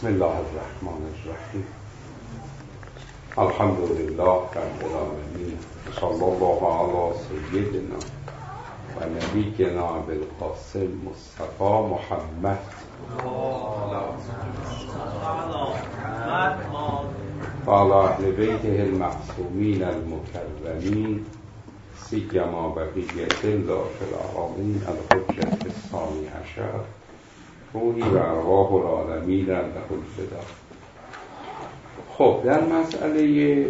الله الرحمن الرحیم. الحمد لله رب العالمین، صلی الله علی سیدنا و نبینا بالقاسم مصطفی محمد و علی اهل بیته المعصومین المکرمین، سیما بقیة الله فی العالمین الحجة الثانی عشر، روحی و ارواح العالمین له الفدا. خب در مسئله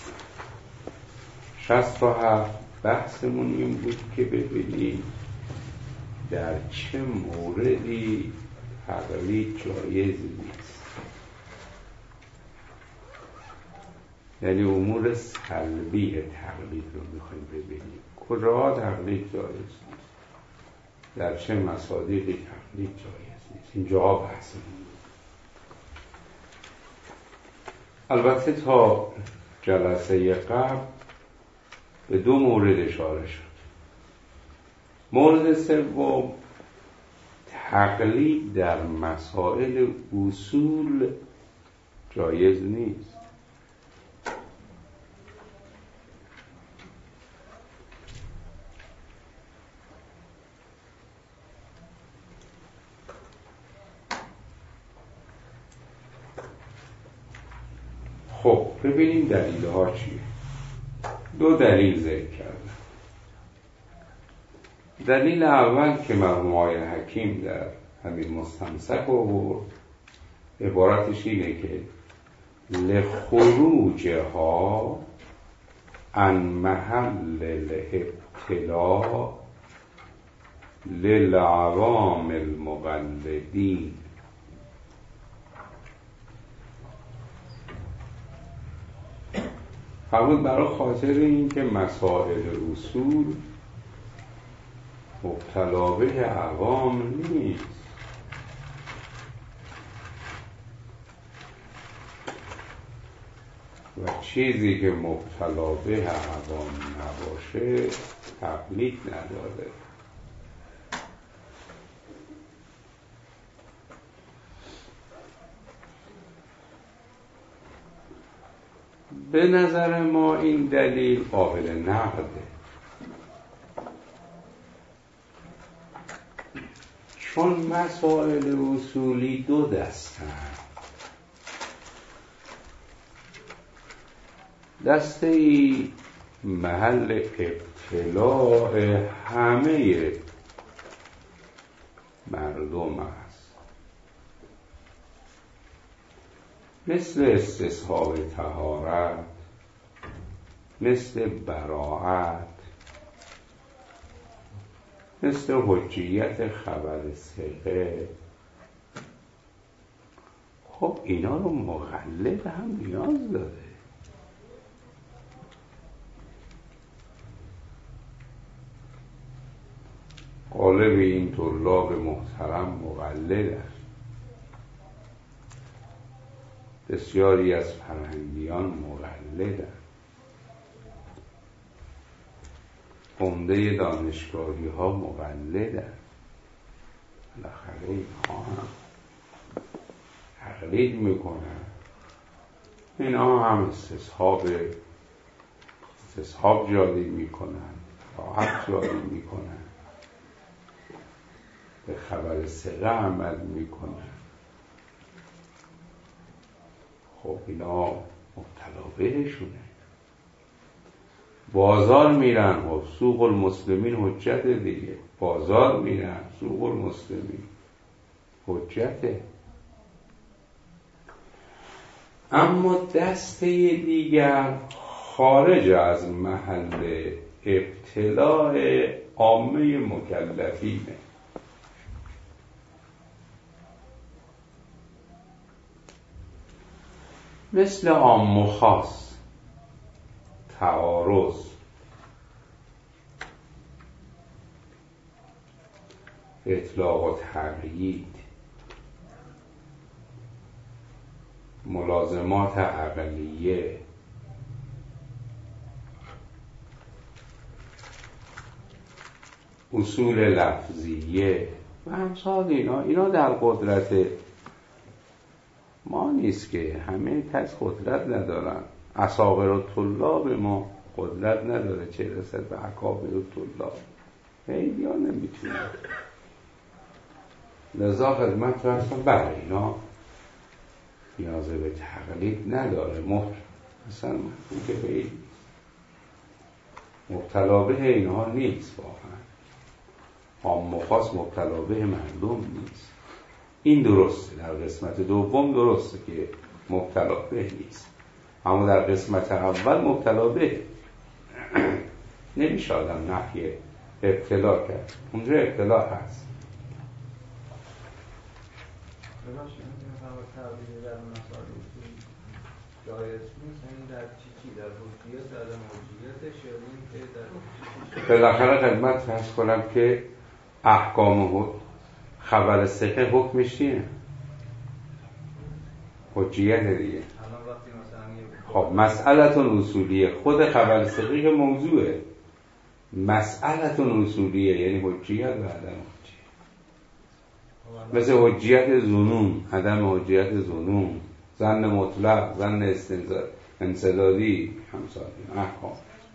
67 بحثمون این بود که ببینیم در چه موردی تقلید جایز نیست، یعنی امور سلبی تقلید رو میخوایم ببینیم. کجا تقلید جایز نیست، در چه مصادیقی تقلید جایز نیست، اینجا بحثمون بود. البته تا جلسه قبل به دو مورد اشاره شد. مورد سوم، تقلید در مسائل اصول جایز نیست. خب ببینیم دلیل ها چیه. دو دلیل ذکر کردم. دلیل اول که مرحوم آقای حکیم در همین مستمسک آورد، عبارتش اینه که لخروجها عن محل الابتلاء للعوام المقلدین. فرمود برای خاطر این که مسائل اصول مبتلا به عوام نیست، و چیزی که مبتلا به عوام نباشه تقلید نداره. به نظر ما این دلیل قابل نقده، چون مسائل اصولی دو دسته‌اند. دسته ای محل ابتلاء همه مردم است، مثل استصحاب طهارت، مثل براءت، مثل حجیت خبر ثقه. خب اینا رو مقلد هم نیاز داره. غالب این طلاب محترم مقلدن. بسیاری از فرهنگیان مقلدن. عمده دانشگاهی ها مقلدن. بالاخره اینها هم تقلید میکنن. اینها هم استصحاب جاری میکنن، راحت جاری میکنن، به خبر ثقه عمل میکنن. خب اینا مبتلا بهشونه. بازار میرن، خب سوق المسلمین حجت دیگه. بازار میرن، سوق المسلمین حجته. اما دسته دیگر خارج از محل ابتلاء عامه مکلفینه. مثل عام و خاص، تعارض، اطلاق و تقیید، ملازمات عقلیه، اصول لفظیه و امثال اینا در قدرت ما نیست که همه کس قدرت ندارن. اصابر طلاب ما قدرت نداره چه رسد به اکابر طلاب، خیلی ها نمیتونه. لذا خدمت رو هستم بله اینا نیازه به تقلید نداره. مثلا که به مبتلا به اینها نیست، واقعا عام و خاص مبتلا به مردم نیست. این درسته، در قسمت دوم درسته که مبتلا به نیست، اما در قسمت اول مبتلا به نمیشه آدم نفی ابتلا کرد، اونجا ابتلا هست. جایز نیست این در چی در حجیت در موجیتش یا این که در بالاخره خدمت فرض کنم که احکام خبر ثقه حکمش چیه؟ حجیت دیگه. خب مسئلتون اصولیه، خود خبر ثقه که موضوعه، مسئلتون اصولیه یعنی حجیت و عدم حجیت. مثل حجیت ظنون، عدم حجیت ظنون، ظن مطلق، ظن انسدادی، همسال احکام.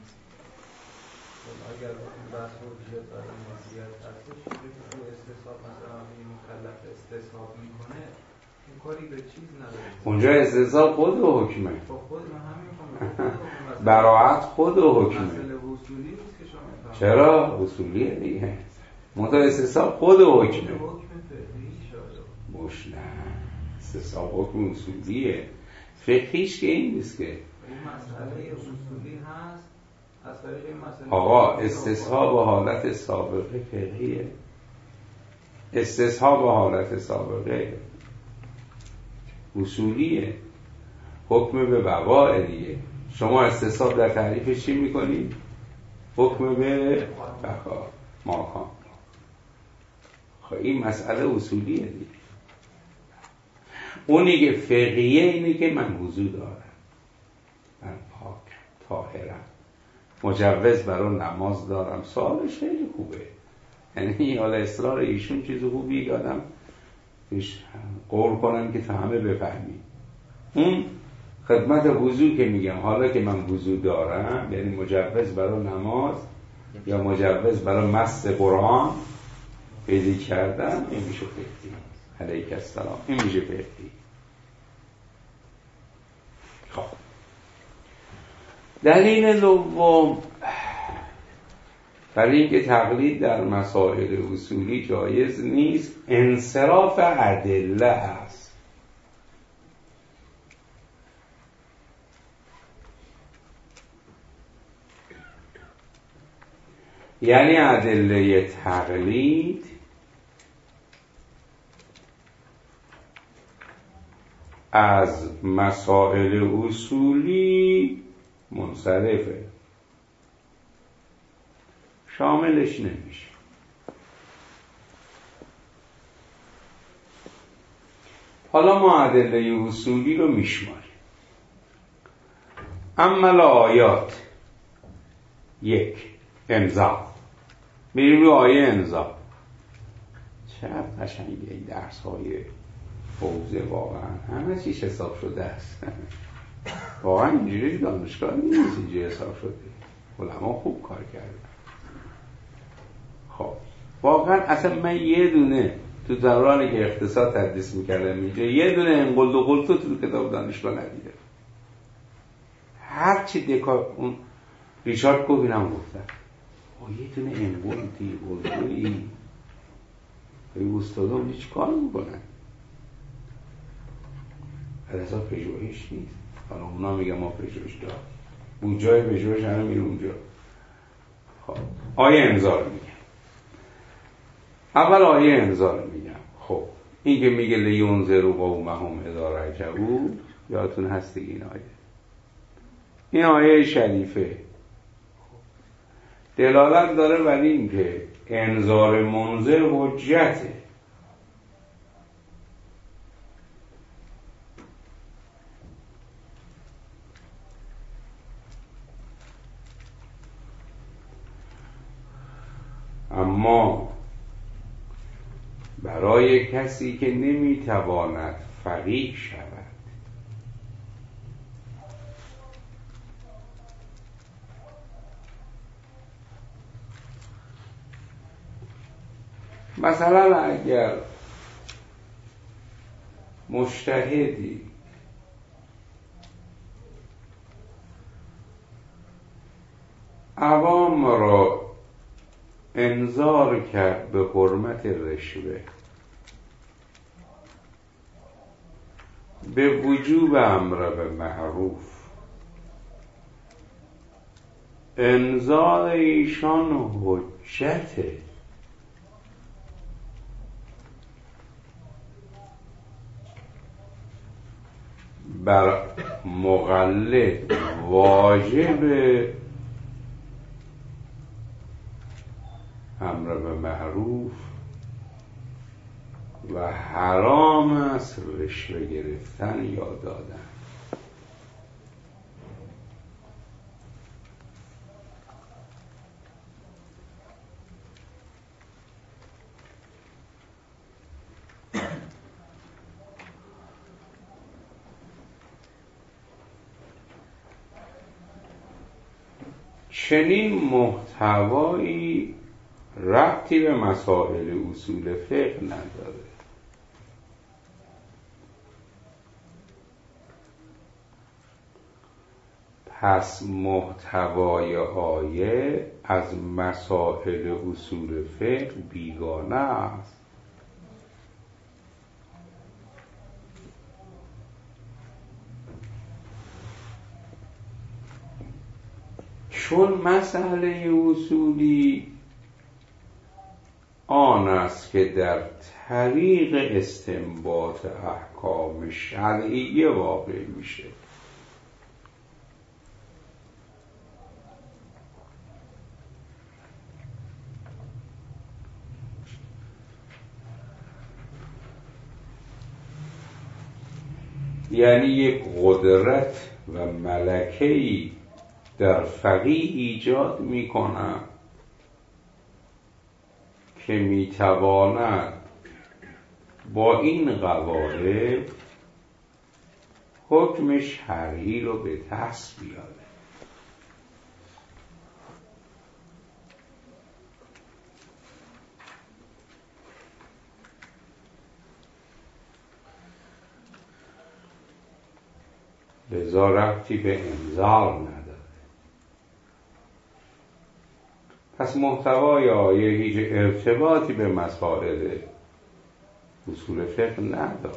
اگر بحث حجیت و عدم حجیت هستش که استصحاب مثلا این مکلف استصحاب میکنه این کاری به چیز نداره. اونجا استصحاب خود و حکمه. خود من همین میخوام براعت خود و حکمه. مسئله اصولی نیست که شما میفهمید. چرا؟ اصولیه دیگه. منتها استصحاب خود و حکمه. مش نه. استصحاب حکم اصولیه. فقهیش که این نیست که. این مسئله اصولی هست. از طریق این مسئله آقا استصحاب و حالت سابقه فقهیه. استصحاب و حالت سابقه اصولیه. حکم به بقا دیگه. شما استصحاب در تعریفش چی میکنید؟ حکم به بقا ماکان. خب این مسئله اصولیه دیگه. اونی که فقهیه اینه که من وضو دارم، من پاکم، طاهرم، مجوز برای نماز دارم. سوالش خیلی خوبه، یعنی حالا اصرار ایشون چیز خوبی که آدم قول کنم که تا همه بفهمید. اون خدمت وضو که میگم حالا که من وضو دارم یعنی مجوز برای نماز یا مجوز برای مس قرآن پیدا کردم، این میشه فقهی. علیک السلام، این میشه فقهی. خب دلیل دوم برای اینکه تقلید در مسائل اصولی جایز نیست انصراف ادله است. یعنی ادله تقلید از مسائل اصولی منصرفه، شاملش نمیشه. حالا ما ادله اصولی رو میشماریم. اما آیات یک امضا، میریم رو آیه امضا. چقدر قشنگه این درس های حوزه، واقعا همه چیش حساب شده است. واقعا اینجوری دانشگاه نیست، اینجوری حساب شده. علما خوب کار کردن. خب واقعا اصلا من یه دونه تو دورانی که اقتصاد تدریس میکردم اینجا یه دونه انقلد و قلتو تو کتاب دانشگاه ندیدم. هرچی دکار اون ریچارد کوبینم گفتن یه دونه انقلدی قلتوی به استادان هیچ کار میکنن. حدثا پژوهش نیست. حالا اونا میگن ما پژوهش داریم، اون جای پژوهش همه میره اونجا. خب آیه امضا رو میگم. اول آیه امضا رو میگم. خب این که میگه لینذروا قومهم اذا رجعوا، یادتون هست دیگه این آیه. این آیه شریفه دلالت داره بر این که انذار منذر حجته. اما برای کسی که نمیتواند فقیه شود مثلا اگر مجتهدی عوام را انذار کرد به حرمت رشوه، به وجوب امر به معروف، انذار ایشان حجته، بر مقلد واجب امر به معروف و حرام است رشوه گرفتن یا دادن. چنین محتوایی ربطی به مسائل اصول فقه نداره. پس محتوای آیه از مسائل اصول فقه بیگانه است. چون مسئله اصولی آن است که در طریق استنباط احکام شرعیه واقع میشه، یعنی یک قدرت و ملکه‌ای در فقیه ایجاد می‌کند که میتواند با این قواعد حکم شرعی رو به دست بیاره. لذا ربطی به انذار نداره. پس محتوای آیه هیچ ارتباطی به مسائل اصول فقه نداره.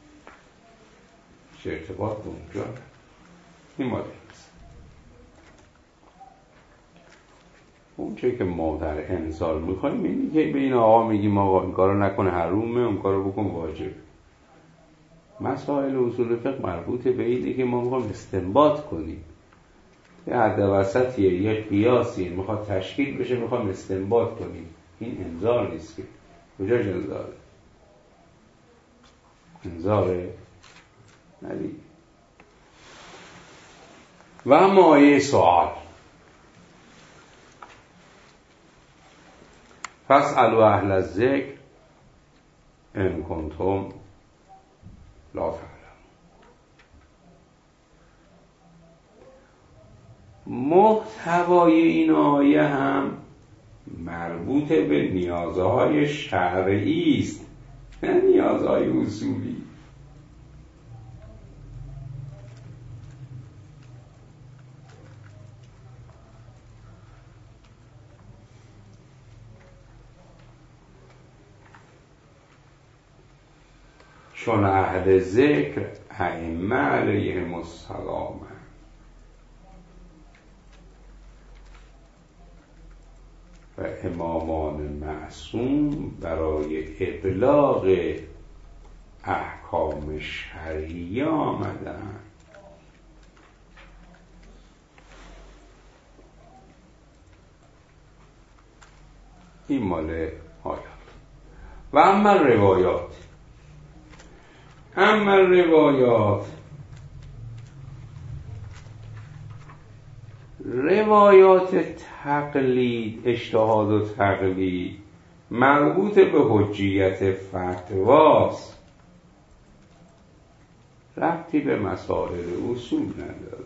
هیچ ارتباط به اونجا نداره. این ماده است. اون چه که ما در انذار میخوایم اینی که به این آقا میگیم آقا این کارو نکنه حرومه، اون کارو بکن واجب. مسائل اصول فقه مربوطه به اینه که ما میخوایم استنباط کنیم. یه حد وسطیه، یه قیاسیه، میخواد تشکیل بشه، میخوایم استنباط کنیم. این انذار نیست که. کجاش انذاره؟ انذاره؟ ندید. و اما آیه سوال، فاسألوا اهل الذکر ان کنتم لا تعلمون. محتوای این آیه هم مربوط به نیازهای شرعی است، نه نیازهای اصولی. چون اهل ذکر ائمه علیهم السلام و امامان معصوم برای ابلاغ احکام شرعیه آمدن. این مال آیات. و اما روایات، اما روایات تقلید، اجتهاد و تقلید مربوط به حجیت فتواست، ربطی به مسائل اصول نداره.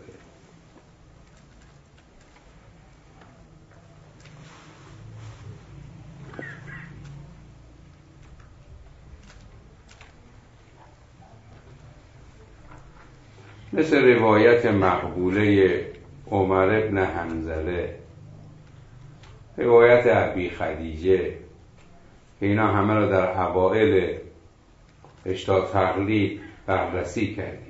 مثل روایت مقبوله عمر ابن حنظله، روایت ابی خدیجه که اینا همه رو در اوائل اشتاد تقلید بررسی کردیم.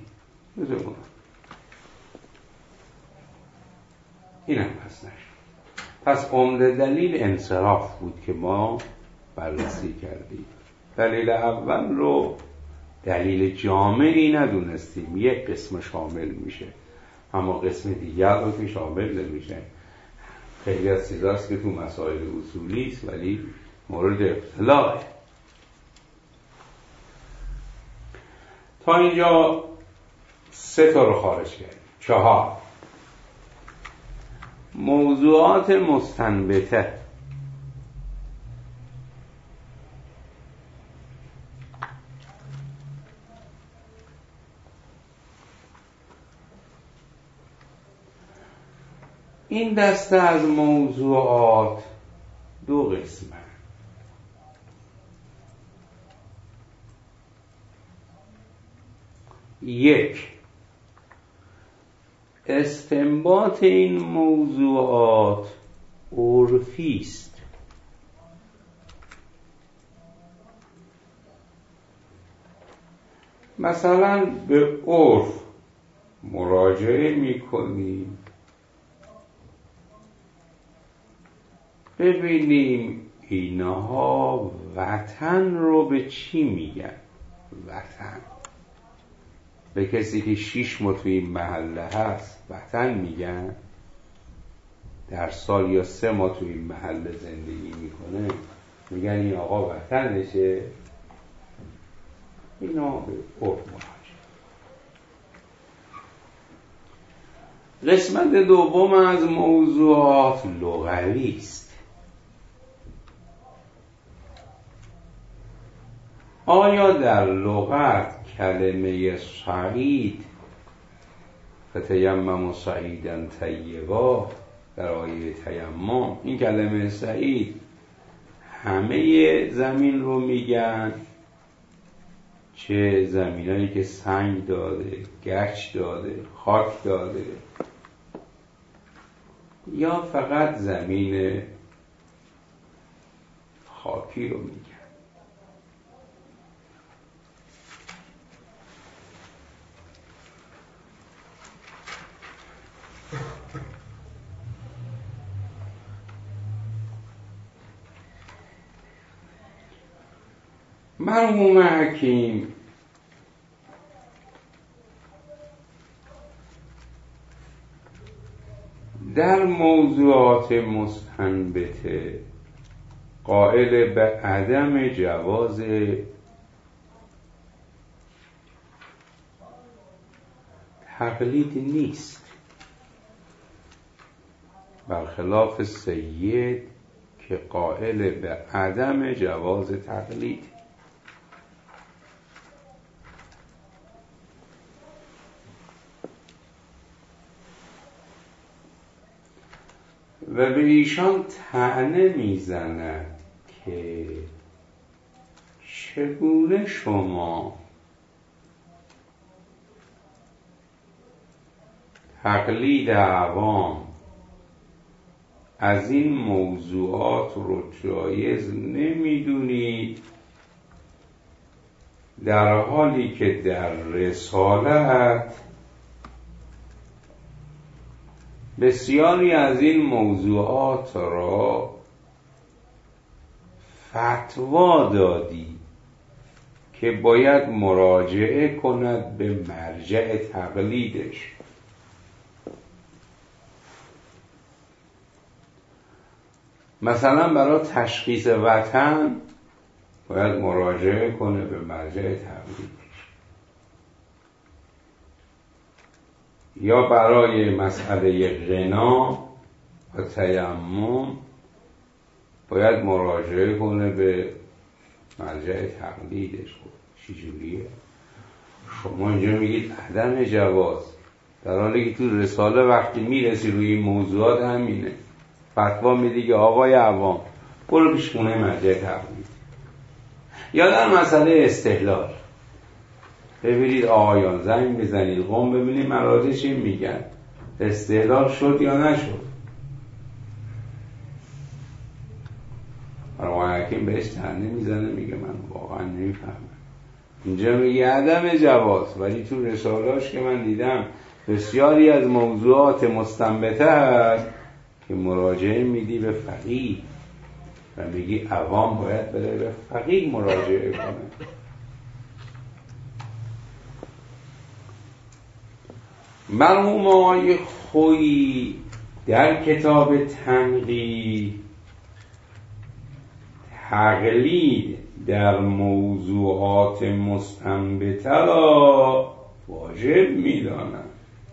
اینم پس نشد. پس عمده دلیل انصراف بود که ما بررسی کردیم. دلیل اول رو دلیل جامعی ندونستیم، یک قسم شامل میشه، اما قسم دیگر رو که شامل نمیشه. خیلی از چیزاست که تو مسائل اصولی است ولی مورد اختلافه. تا اینجا 3 تا رو خارج کردیم. 4 موضوعات مستنبطه. این دسته از موضوعات 2 قسمه. یک، استنباط این موضوعات عرفی است. مثلا به عرف مراجعه میکنیم ببینیم اینها وطن رو به چی میگن. وطن به کسی که 6 ماه توی این محله هست وطن میگن، در سال یا 3 ماه توی این محله زندگی میکنه میگن این آقا وطنشه. اینا به عرف مراجعه. قسمت دوم از موضوعات لغوی است. آیا در لغت کلمه سعید فتیمم سعیدا طیبا در آیه تیمم، این کلمه سعید همه زمین رو میگن، چه زمینایی که سنگ داده، گچ داده، خاک داده، یا فقط زمین خاکی رو میگن؟ مرحوم حکیم در موضوعات مستنبطه قائل به عدم جواز تقلید نیست، برخلاف سید که قائل به عدم جواز تقلید. و به ایشان طعنه میزند که چگونه شما تقلید عوام از این موضوعات رو جایز نمیدونید، در حالی که در رسالت بسیاری از این موضوعات را فتوا دادی که باید مراجعه کند به مرجع تقلیدش. مثلا برای تشخیص وطن باید مراجعه کنه به مرجع تقلیدش، یا برای مسئله غنا و تیمم باید مراجعه کنه به مرجع تقلیدش. چجوریه؟ شما اینجا میگید عدم جواز، در حالی که تو رساله وقتی میرسی روی این موضوعات همینه، فتوا میدی که آقای عوام برو پیش خونه مرجع تقلید. یا در مسئله استحلال ببینید آقایان زنگ بزنید قم ببینید مراجع چی میگن، استعلال شد یا نشد. آقای حکیم بهش طعنه میزنه، میگه من واقعا نمیفهمم. اینجا میگه عدم جواز، ولی تو رسالاش که من دیدم بسیاری از موضوعات مستنبطه هست که مراجعه میدی به فقیه و میگی عوام باید بره به فقیه مراجعه کنه. مرحوم آقای خویی در کتاب تنقیح تقلید در موضوعات مستنبطه را واجب می‌دانند.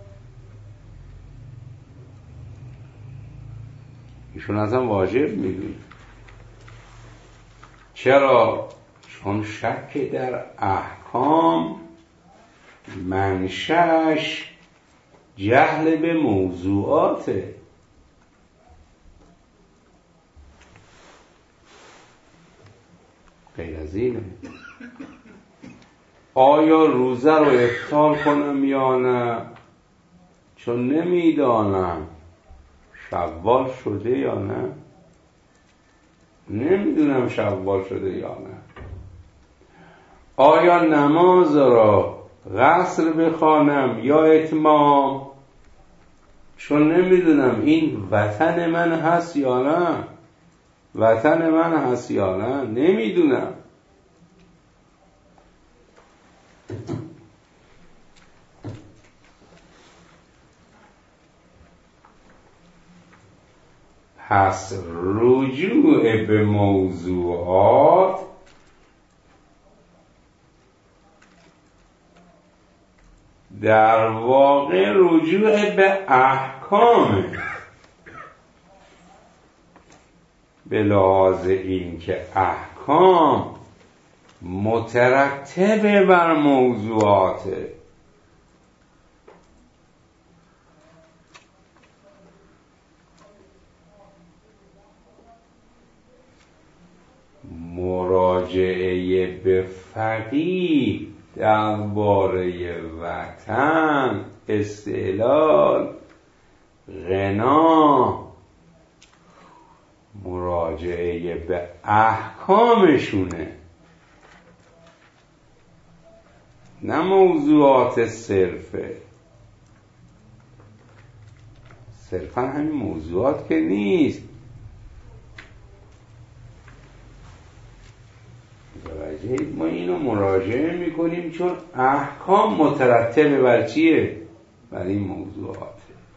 ایشون اصلا واجب می‌دونن. چرا؟ چون شک در احکام منشأش جهل به موضوعاته. غیر از اینه. آیا روزه رو افطار کنم یا نه؟ چون نمیدانم شوال شده یا نه. نمیدونم شوال شده یا نه. آیا نماز را قصر بخوانم یا اتمام؟ چون نمیدونم این وطن من هست یا نه. وطن من هست یا نه نمیدونم. پس رجوع به موضوعات در واقع رجوع به احکام، به لحاظ این که احکام مترتب بر موضوعاته. مراجعه به فقیه درباره وطن، استعلال، غنا، مراجعه به احکامشونه، نه موضوعات صرفه. صرفا همین موضوعات که نیست. ما اینو مراجعه میکنیم چون احکام مترتب بر چیه؟ بر این موضوعات.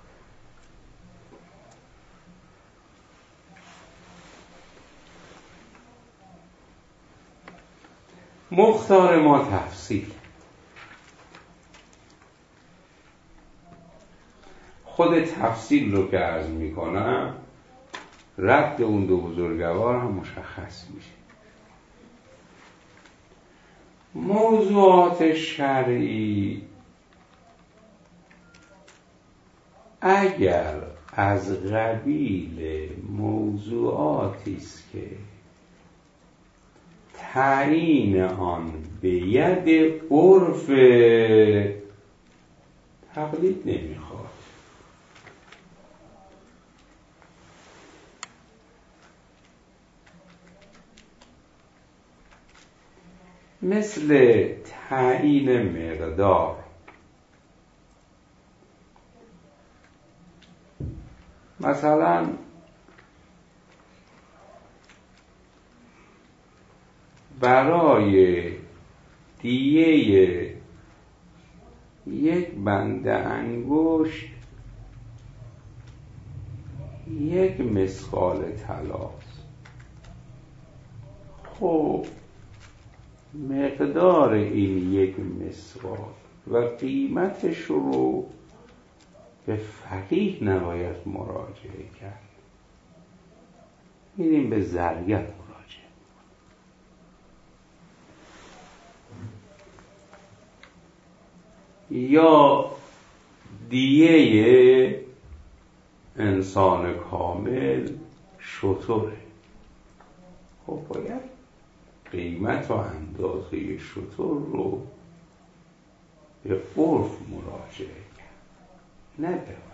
مختار ما تفصیل. خود تفصیل رو که عرض میکنم رد اون دو بزرگوار هم مشخص میشه. موضوعات شرعی اگر از قبیل موضوعاتی است که تعیین آن به ید عرف، تقلید نمیخواد. مثل تعیین مقدار. مثلا برای دیه یک بند انگشت 1 مثقال طلاست. خب مقدار این 1 مثقال و قیمتش رو به فقیه نباید مراجعه کرد، میریم به زرگر مراجعه. یا دیه انسان کامل شتره، خب باید قیمت و اندازه شتر رو به عرف مراجعه کرد، نه به فقیه.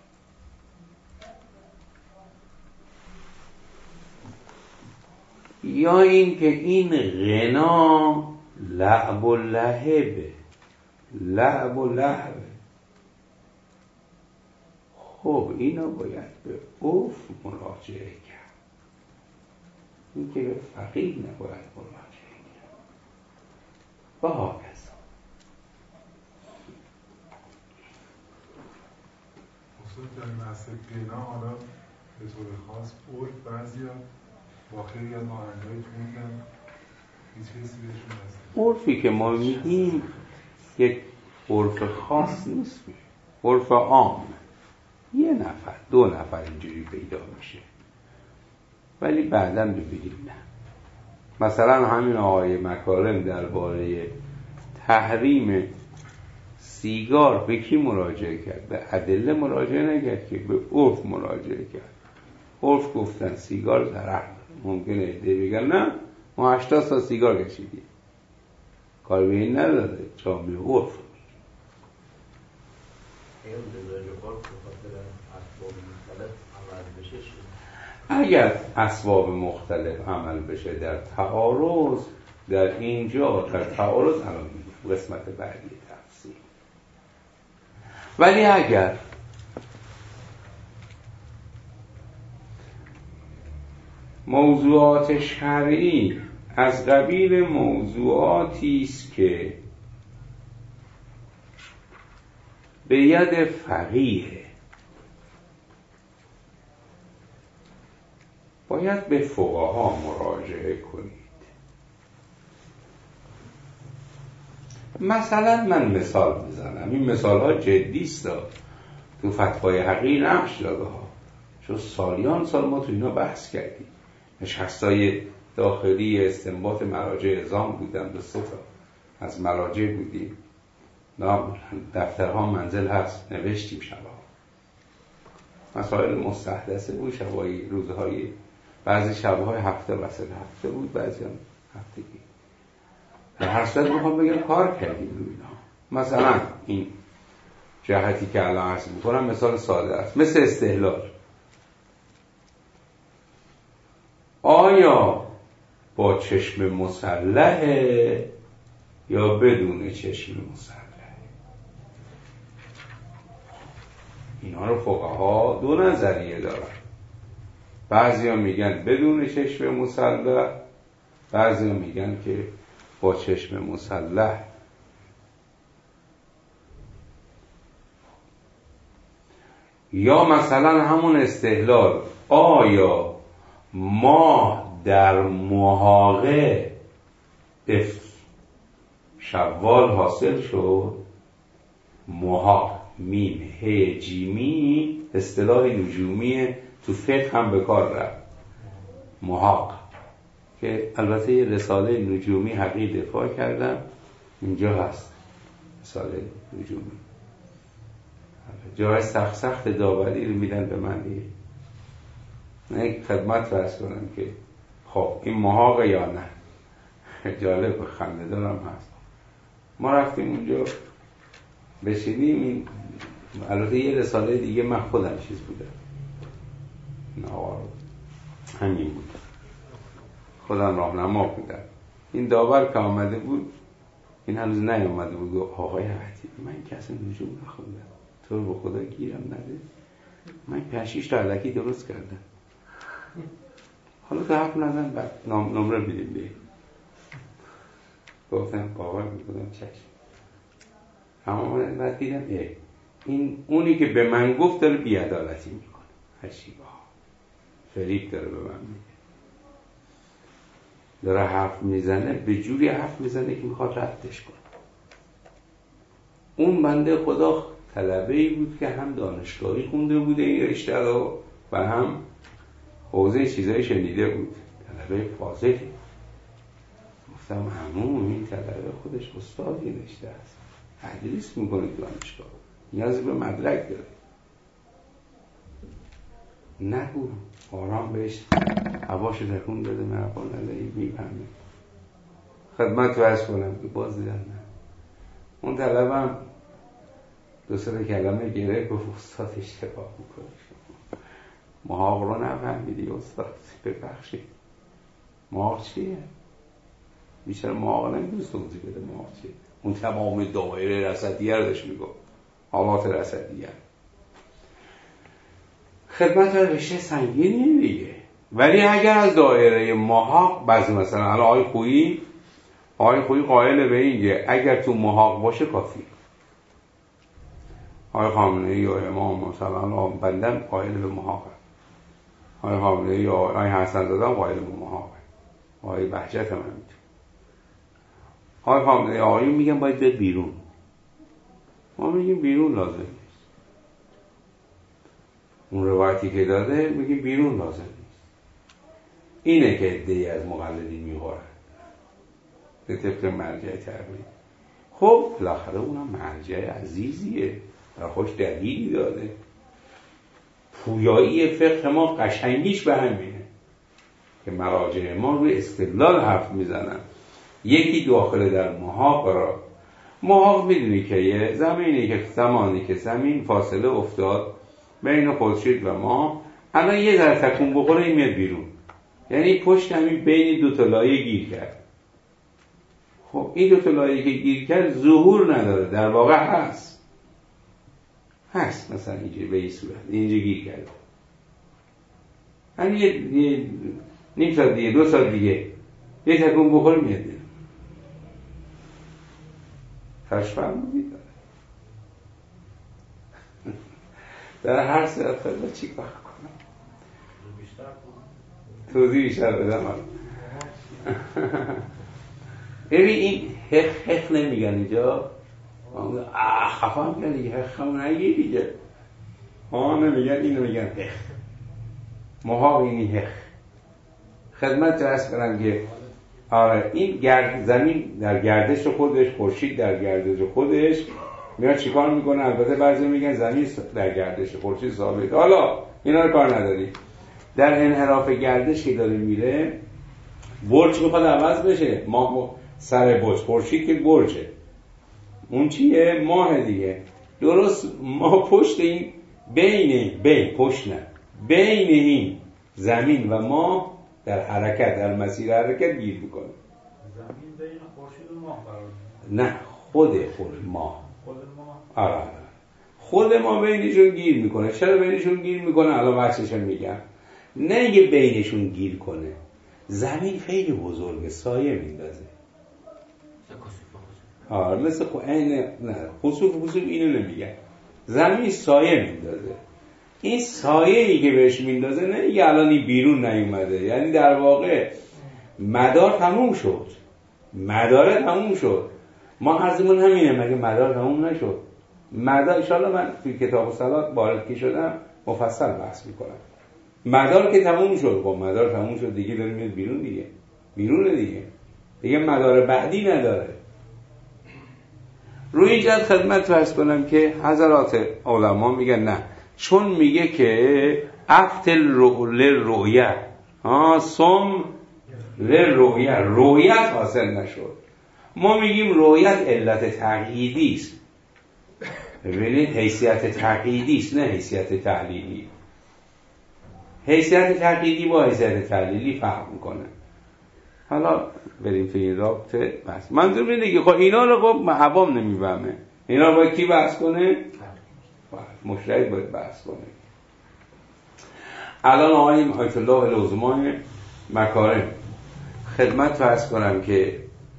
یا این که این غنا لعب و لهبه، لعب و لهبه. خب اینا باید به عرف مراجعه کرد، این که به فقیه نباید مراجعه کرد. با هاکذا در بحث غنا حالا به طور خاص عرف بعضی با خیلی از آهنگای خوندن هیچ حسی بهشون هست. عرفی که ما میگیم یک عرف خاص نیست، عرف عام، یه نفر دو نفر اینجوری پیدا میشه. ولی بعداً ببینیم نه، مثلا همین آقای مکارم درباره تحریم سیگار به کی مراجعه کرد؟ به ادله مراجعه نکرد که به عرف مراجعه کرد. عرف گفتن سیگار ضرر داره. ممکنه عده بگن نه ما 80 سال سیگار کشیدیم، کار به این نداره، جامعه عرف. اگر اسباب مختلف عمل بشه در تعارض، در اینجا در تعارض الان میگم قسمت بعدی تفسیر. ولی اگر موضوعات شرعی از قبیل موضوعاتی است که به ید فقیه، باید به فقها مراجعه کنید. مثلا من مثال میزنم، این مثال ها جدی است، تو فتوای حقی نقش داده ها، چون سالیان سال ما تو اینا بحث کردیم. نشستای داخلی استنباط مراجع اعظام بودن، 2-3 تا از مراجع بودیم، دفترها منزل هست، نوشتیم شبها. مسائل مستحدثه بود، شبهای روزهای، بعضی شبهای هفته وسط هفته بود، بعضی هم هفتگی. در هر صورت میخوام بگم کار کردیم روی اینا. مثلا این جهتی که الان عرض میکنم مثال ساده است، مثل استحلال. آیا با چشم مسلحه یا بدون چشم مسلحه؟ اینا رو فقها دو نظریه دارن. بعضی ها میگن بدون چشم مسلح، بعضی ها میگن که با چشم مسلح. یا مثلا همون استحلال، آیا ماه در محاقه شوال حاصل شد؟ محاق، میم ه جیمی، اصطلاح نجومی تو فقه هم به کار رفت. محاق که البته یه رساله نجومی حقیقی دفاع کردم، اینجا هست رساله نجومی. جای سخت داوری رو میدن به من دیگه، نه خدمت رس کنم که خب این محاق یا نه. جالب و خنده دارم هست. ما رفتیم اونجا بشینیم، این البته یه رساله دیگه من خودم چیز بودم، همین بود، خودم راهنما بودم. این داور که آمده بود، این هنوز نیامده بود، آقای حتیب من کسی نجوم نخوندم، تو رو به خدا گیرم نده، من 5-6 تا علکی درست کردم، حالا تو حق ندن بعد نمره بدیم بیم. گفتم باور میکنم چشم. اما من دیدم این اونی که به من گفت داره بی‌عدالتی میکنه، هشیبا فریب داره به من میگه، داره حرف میزنه، به جوری حرف میزنه که میخواد ردش کنه. اون بنده خدا طلبه‌ای بود که هم دانشگاهی خونده بوده این رشته رو و هم حوزه چیزایی شنیده بود، طلبه فاضلی. گفتم عموم این طلبه خودش استادی رشته است، تدریس میکنه دانشگاه، نیازی به مدرک داره. نگو، آرام بهش هواشو تکون بده، مرحبا علیه میفهمه. خدمت رو عرض کنم که باز دیدن نه اون طلبم دو سه کلمه گره گفت استاد اشتباه میکنی شما محاق رو نفهمیدی استاد ببخشید محاق چیه؟ بیچاره محاق نمیدونست توضیح بده محاق چیه. اون تمام دایره رصدیه رو داشت میگفت حالات رصدیه خدمت رشته سنگینیه دیگه. ولی اگر از دایره محاق بعضی مثلا الان آقای خویی قائل به اینکه اگر تو محاق باشه کافی. آقای خامنه‌ای یا امام مثلا بندم قائل به محاق، آقای خامنه‌ای یا آقای حسن زاده قائل به محاق، آقای بهجت هم همینطور. آقای خامنه‌ای آقای میگن باید به بیرون، ما میگیم بیرون لازم نیست. اون روایتی که داده میگیم بیرون لازم نیست. اینه که عده‌ای از مقلدین میخورن به طبق مرجع تقلید. خب بالاخره اونم مرجع عزیزیه و خوش دلیلی داده. پویایی فقه ما قشنگیش به همینه که مراجع ما روی استدلال حرف میزنن. یکی داخل در محاق میدونی که یه زمانی که زمین فاصله افتاد بین خورشید و ماه، الان یه ذره تکون بخوره این میاد بیرون، یعنی پشت همین بین دو تا لایه گیر کرد. خب این دو تا لایه که گیر کرد ظهور نداره، در واقع هست مثلا اینجا به این صورت اینجا گیر کرد. همین یه نیم ساعت دیگه 2 ساعت دیگه یه تکون بخوره میاد بیرون. فرمودید در هر صورت خدا چی کار کنم توضیح بیشتر بدم. ببین این حق نمیگن اینجا، خفا میگن دیگه، حق همون نگی دیگه، نمیگن اینو میگن حق محاق اینی حق. خدمت عرض کنم که آره این زمین در گردش خودش، خورشید در گردش خودش میاد چیکار میکنه. البته بعضی میگن زمین در گردش خورشید ثابت، حالا اینا رو کار نداری. در انحراف گردش که داره میره برج میخواد عوض بشه، ما سر برج، خورشید که برجه، اون چیه؟ ماه دیگه. درست ما پشت این بین این زمین و ماه در حرکت، در مسیر حرکت گیر میکنه. زمین بین خورشید و ماه قرار نه خود ماه آره خود ما بینشون گیر میکنه. چرا بینشون گیر میکنه؟ الان بحثش میگم. نه اینکه بینشون گیر کنه، زمین خیلی بزرگه، سایه میندازه. مثل خسوف اینو نمیگن، زمین سایه میندازه. این سایه‌ای که بهش میندازه نه اینکه الان این بیرون نیومده، یعنی در واقع مدار تموم شد. ما عرضمون همینه، مگه مدار تموم نشد؟ مدار انشاءالله من توی کتاب صلات وارد که شدم مفصل بحث میکنم. مدار که تموم شد، خب مدار تموم شد دیگه، داره میاد بیرونه دیگه مدار بعدی نداره. روی این جهت خدمت فرض کنم که حضرات علما میگن نه، چون میگه که افتل للرؤیه سم للرؤیه، رؤیت حاصل نشد. ما میگیم رؤیت علت تقییدی است. ببینید حیثیت تقییدی است، نه حیثیت تحلیلی. حیثیت تقییدی با حیثیت تحلیلی فرق میکنه. حالا بریم تو این رابطه بس. منظور اینه که خب اینا رو خب عوام نمیفهمه. اینا رو باید کی بحث کنه؟ مشتهد باید بحث کنه. الان آقای آیت الله العظمای مکارم خدمت فرض کنم که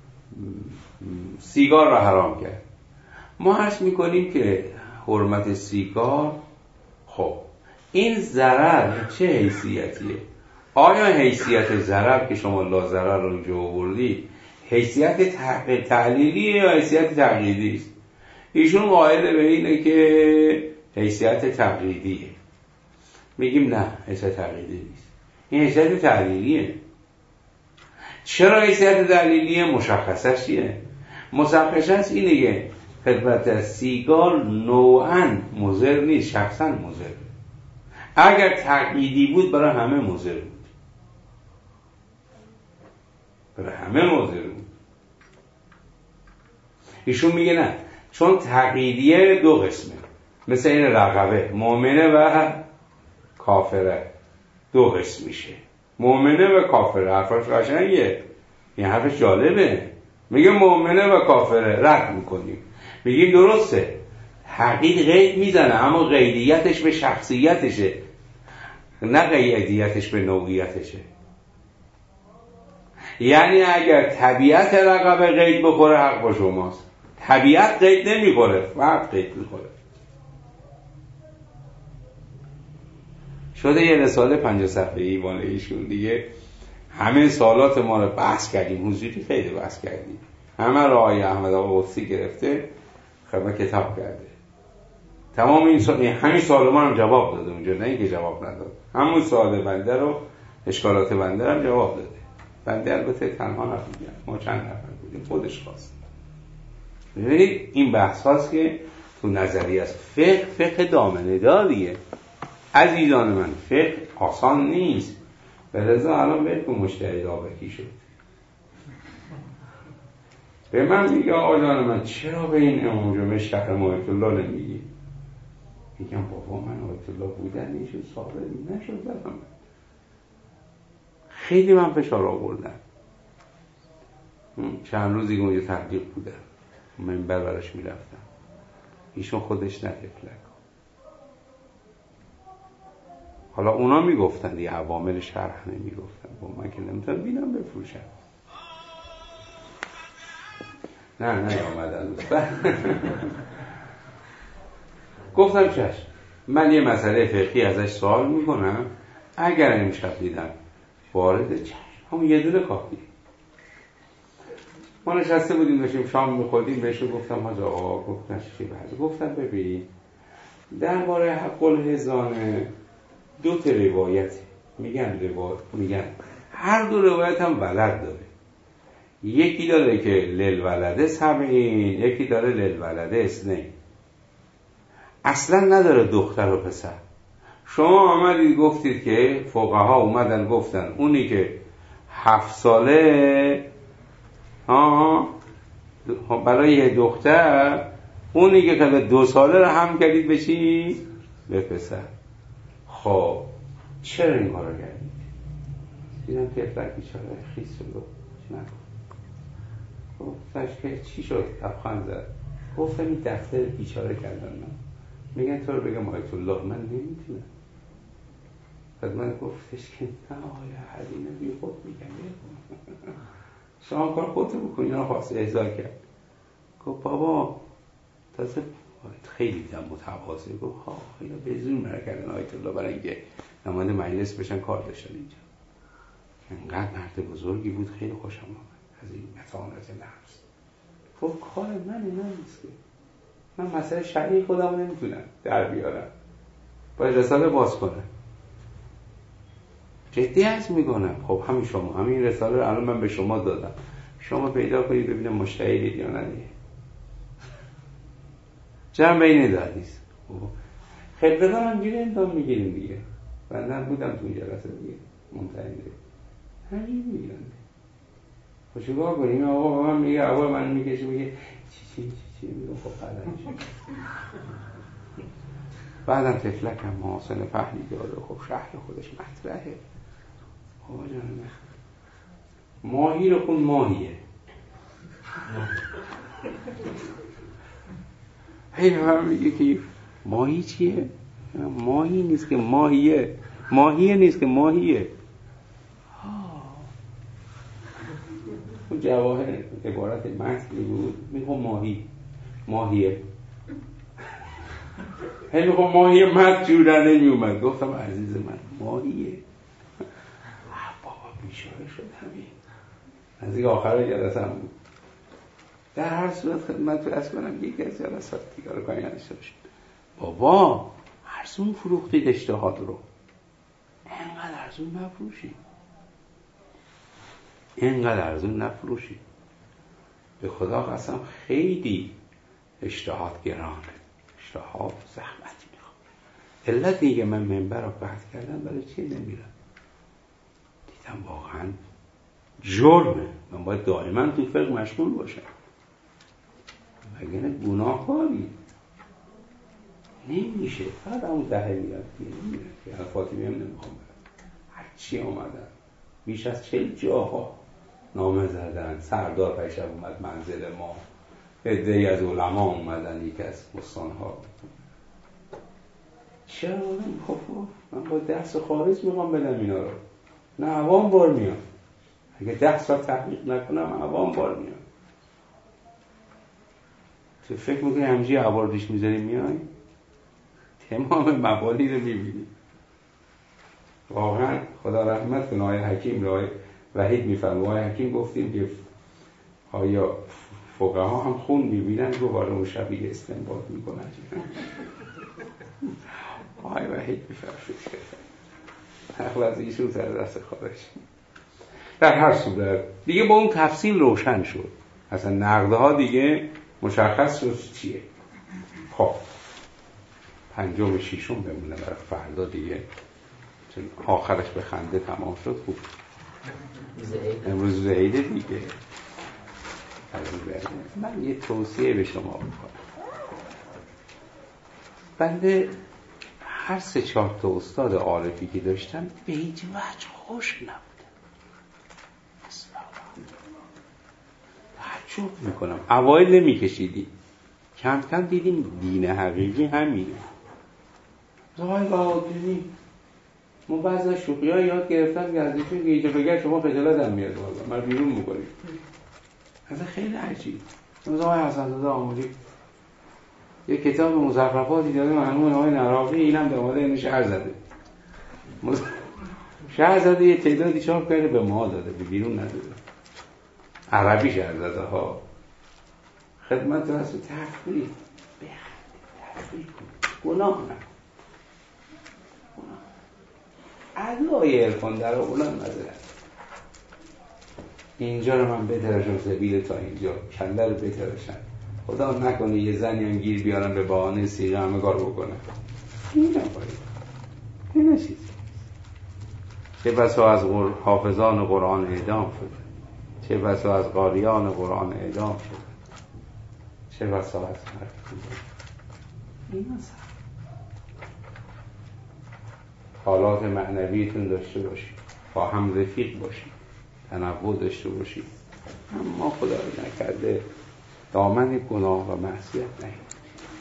سیگار را حرام کرد. ما عرض میکنیم که حرمت سیگار، خب این ضرر چه حیثیتیه؟ آیا حیثیت ضرر که شما لا ضرر رو اینجا آوردی حیثیت تحلیلیه یا حیثیت تقییدی است؟ ایشون قائل به اینه که حیثیت تقییدیه. میگیم نه، حیثیت تقییدی نیست، این حیثیت تحلیلیه. چرا حیثیت تحلیلیه؟ مشخصش چیه؟ مشخصش اینه که خدمت سیگار نوعاً مضر نیست، شخصاً مضر. اگر تقییدی بود برای همه مضر بود، ایشون میگه نه، چون تقییدیه دو قسمه، مثل این رقبه، مؤمنه و کافره، دو قسم میشه، مؤمنه و کافره. حرفش قشنگه، این حرفش جالبه. میگه مؤمنه و کافره، رد میکنیم، میگیم درسته، تقیید قید میزنه اما قیدیتش به شخصیتشه، نه قیدیتش به نوعیتشه. یعنی اگر طبیعت رقبه قید بخوره حق با شماست، طبیعت قید نمیخوره، فرد قید میخوره. شده یه رساله 50 صفحه‌ای مال ایشون دیگه، همه سوالات ما رو بحث کردیم، حضوری خیلی بحث کردیم، همه رو آقای احمد آقا قدسی گرفته خب کتاب کرده، تمام این همین سوال ما رو جواب داده اونجا، نه اینکه جواب نداد، همون سوال بنده رو، اشکالات بنده رو جواب داده. بنده البته تنها نبودیم، ما چند نفر بودیم، خودش خواست. ببینید این بحث هاست که تو نظریه است. فقه دامنه داریه عزیزان من، فقه آسان نیست. به رضا الان بهت مشتری دابکی شد، به من میگه آقا جان من چرا به این امام جمعه شهر آیت الله نمیگی؟ میگم بابا من آیت الله بودن ایشون ثابت نشد برام، خیلی من فشار آوردم. چند روزی اونجا تحقیق بودم، منبر براش میرفتم، ایشون خودش نتفلک. حالا اونا میگفتن دیگه، عوامل شرح نمیگفتن، با من که نمیتونم بینم بفروشم. نه آمدن گفتم چشم، من یه مسئله فقهی ازش سوال میکنم، اگر امشب دیدم وارد چشم، همون یه دونه کافی. ما نشسته بودیم داشتیم شام میخوردیم، بهشون گفتم حاج آقا، گفتن چی بعد؟ گفتم ببین درباره حق الحضانه دو تا روایت میگن هر دو روایت هم ولد داره، یکی داره که للولده سبعین، یکی داره للولده اثنین، اصلا نداره دختر و پسر. شما آمدید گفتید که فقها اومدن گفتن اونی که 7 ساله برای یه دختر، اونی که 2 ساله رو هم کردید به چی؟ به پسر. خب چرا این کارو کردید؟ دیدم که افراد بیچاره خیس رو گفتش که چی شد؟ تبخند زد. گفتم این دفتر بیچاره کردن من، میگن تو رو بگم آیت الله، من نمیتونم. بعد من گفتش که نه آیا حدینه بی خود میگم شما کار خودتو بکنی، اینا خواسته احضار کرد. گفت بابا تازه خیلی دم متواضع، گفت ها اینا به زور مرا کردن آیت الله برای اینکه نماینده مجلس بشن کار داشتن اینجا. انقدر مرد بزرگی بود، خیلی خوشم آمد از این متانت نفس. گفت کار من اینا نیست که من مسئله شرعی خودم نمیتونم در بیارم، باید رساله باز کنم. جدی عرض میکنم. خب همین شما، همین رساله رو الان من به شما دادم، شما پیدا کنید ببینم مشتهدید یا نه دیگه. جمع بین دادیست خدمتان همجوری امتحان میگیریم دیگه. بندن بودم تو این جلسه دیگه ممتحنه همین میگیرن. خوشگاه کنیم آقا من میگه اول من میکشه میگه چی میگه خب قدرش بعدم تفلک هم محاسن فهمی داره، خب شهر خودش مطرحه. آقا جان ماهی رو خون ماهیه. هی هم میگه که ماهی چیه؟ ماهی نیست که ماهیه، ماهیه نیست که ماهیه. اون جواهر عبارت متنی بود، میخوام ماهیه هی میخوام ماهی مت جورن نمیومد. گفتم عزیز من ماهیه. بابا بیچاره شد همین. از این آخر جلسه هم بود. در هر صورت خدمت رو از کنم یکی از جلسات دیگه رو کاری نداشته باشید. بابا ارزون فروختید اشتهاد رو، اینقدر ارزون نفروشید، اینقدر ارزون نفروشید. به خدا قسم خیلی اشتهاد گرانه، اشتهاد زحمتی میخواد. علت دیگه من منبر رو قطع کردم برای چی نمیرم؟ دیدم واقعا جرمه، من باید دائما تو فقه مشغول باشم. اگر گناهکاری نمیشه. فقط همون دهه میاد نمیره که فاطمی هم نمیخوام برم. هرچی آمدن بیش از 40 جاها نامه زدن، سردار پیشب اومد منزل ما، عده‌ای از علما اومدن، یکی از مستانها چرا خب من با درس خارج میخوام بدم اینا رو، نه عوام بار میاد، اگه 10 سال تحقیق نکنم عوام بار میاد. تو فکر میکنی همجی عواردش میذاری میای تمام مبانی رو میبینی. واقعا خدا رحمت کنه آقای حکیم، آقای وحید میفرمه، آقای حکیم گفتیم که آیا فقها هم خون میبینن؟ گفت آره اون شبیه استنباط میکنن. آقای وحید میفرمه نقل از ایشون سر دست خارج. در هر صورت دیگه با اون تفصیل روشن شد، اصلا نقدها دیگه مشخص شد چیه. خب 5 و 6 بمونه برای فردا دیگه، چون آخرش به خنده تمام شد. خوب امروز عیده دیگه. من یه توصیه به شما میکنم. بنده هر 3-4 تا استاد عارفی که داشتم به هیچ وجه خوش نبودم. تعجب میکنم اوایل نمیکشیدی، کم کم دیدیم دین حقیقی همینه. آقای بهادری ما بعضی شوخی ها یاد گرفتم که از ایشون که اینجا بگر شما خجالت هم میاد والا من بیرون میکنیم. اصلا خیلی عجیب. مثلا آقای حسن‌زاده آموزی یه کتاب مزخرفاتی داده مرحوم آقای نراقی، اینم به ماده اینو شهر زده. شهر زده یه تعدادی چاپ کرده به ما داده، به بیرون نداده. عربی شهر زده ها. خدمت رسول تفریح تفریح کن، گناه نه، ادعای عرفان در اولان مذرد. اینجا رو من بترشم سبیل تا اینجا، کله رو بترشم، خدا نکنه یه زنی هم گیر بیارم به بهانه سیغه همه کار بکنم. این نباید، این نشید. چه بسا از حافظان قرآن اعدام شده، چه بسا از قاریان قرآن اعدام شده، چه بسا از این اصلا حالات معنویتون داشته باشید، با هم رفیق باشید، تنوع داشته باشید، اما خدا رو نکرده دامن گناه و معصیت نهید.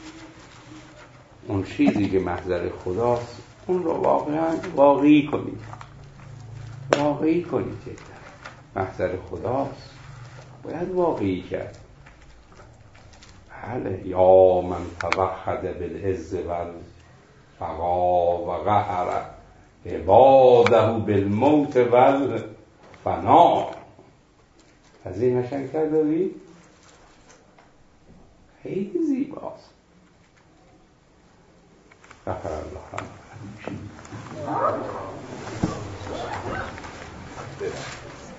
اون چیزی که محضر خداست اون رو واقعا واقعی کنید، واقعی کنید. جدا محضر خداست باید واقعی کرد. بله یا من توحد بالعز والبقا و قهر عباده بالموت والفنا. از این نشن کرده خیلی زیباست. غفر الله لنا.